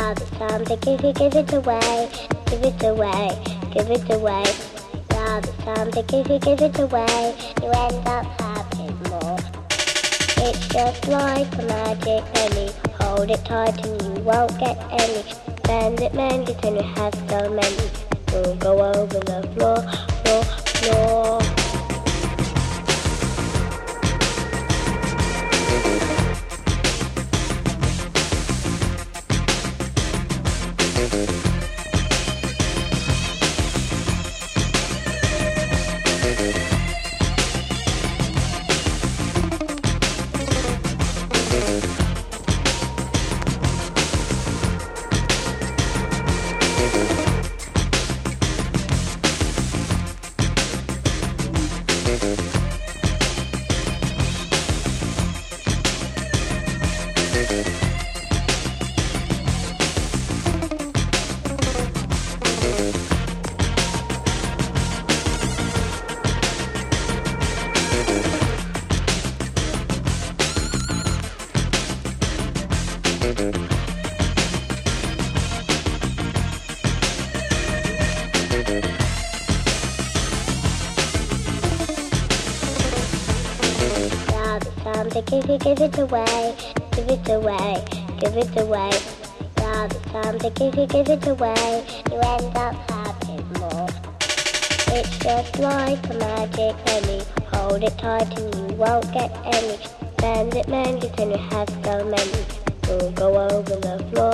it's time to give it away, give it away, give it away. Now it's time to give it away, you end up having more. It's just like a magic penny, hold it tight and you won't get any. Spend it many and you have so many, you'll go over the floor, floor, floor. Time to give it away, give it away, give it away. Now it's time to give it away, you end up having more. It's just like a magic penny, hold it tight and you won't get any. Spend it many and you have so many, you'll go over the floor.